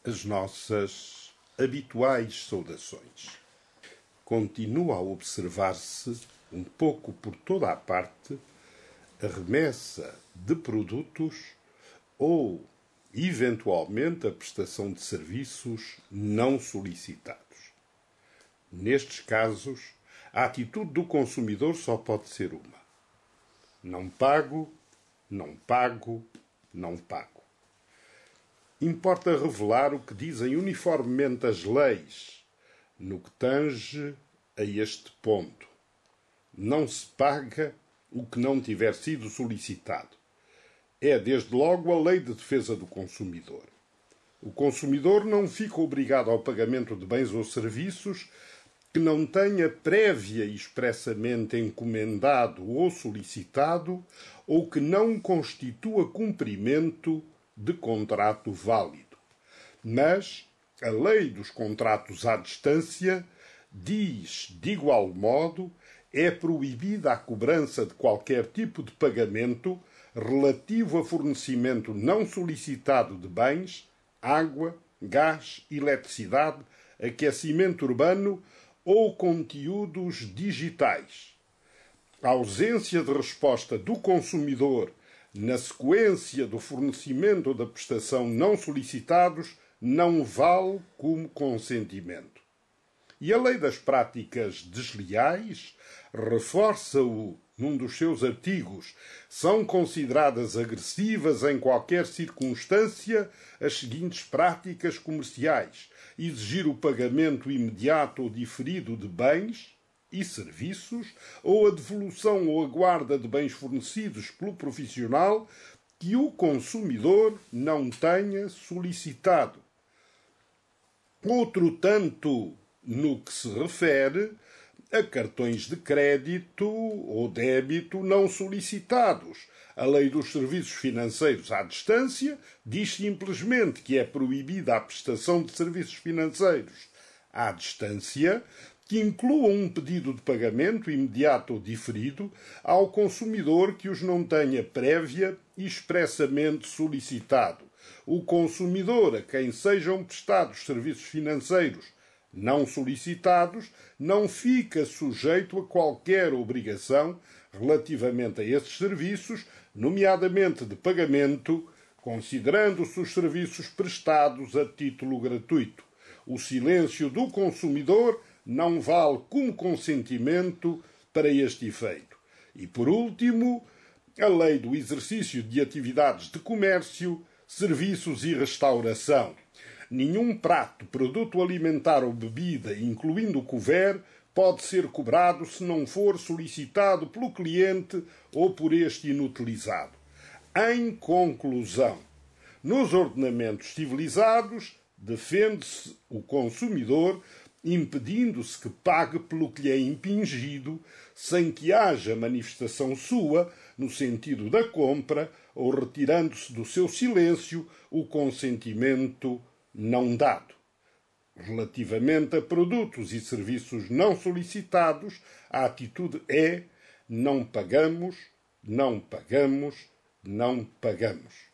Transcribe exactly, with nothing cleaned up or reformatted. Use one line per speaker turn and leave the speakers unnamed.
as nossas habituais saudações. Continua a observar-se, um pouco por toda a parte, a remessa de produtos ou, eventualmente, a prestação de serviços não solicitados. Nestes casos, a atitude do consumidor só pode ser uma: não pago, não pago, não pago. Importa revelar o que dizem uniformemente as leis no que tange a este ponto. Não se paga o que não tiver sido solicitado. É, desde logo, a Lei de Defesa do Consumidor. O consumidor não fica obrigado ao pagamento de bens ou serviços que não tenha prévia e expressamente encomendado ou solicitado ou que não constitua cumprimento de contrato válido. Mas a lei dos contratos à distância diz, de igual modo, é proibida a cobrança de qualquer tipo de pagamento relativo a fornecimento não solicitado de bens, água, gás, eletricidade, aquecimento urbano ou conteúdos digitais. A ausência de resposta do consumidor na sequência do fornecimento da prestação não solicitados não vale como consentimento. E a lei das práticas desleais reforça-o num dos seus artigos. São consideradas agressivas em qualquer circunstância as seguintes práticas comerciais: exigir o pagamento imediato ou diferido de bens e serviços, ou a devolução ou a guarda de bens fornecidos pelo profissional que o consumidor não tenha solicitado. Outro tanto no que se refere a cartões de crédito ou débito não solicitados. A lei dos serviços financeiros à distância diz simplesmente que é proibida a prestação de serviços financeiros à distância que incluam um pedido de pagamento imediato ou diferido ao consumidor que os não tenha prévia e expressamente solicitado. O consumidor a quem sejam prestados serviços financeiros não solicitados não fica sujeito a qualquer obrigação relativamente a esses serviços, nomeadamente de pagamento, considerando-se os serviços prestados a título gratuito. O silêncio do consumidor não vale como consentimento para este efeito. E, por último, a lei do exercício de atividades de comércio, serviços e restauração. Nenhum prato, produto alimentar ou bebida, incluindo o couvert, pode ser cobrado se não for solicitado pelo cliente ou por este inutilizado. Em conclusão, nos ordenamentos civilizados, defende-se o consumidor impedindo-se que pague pelo que lhe é impingido, sem que haja manifestação sua no sentido da compra ou retirando-se do seu silêncio o consentimento não dado. Relativamente a produtos e serviços não solicitados, a atitude é: não pagamos, não pagamos, não pagamos.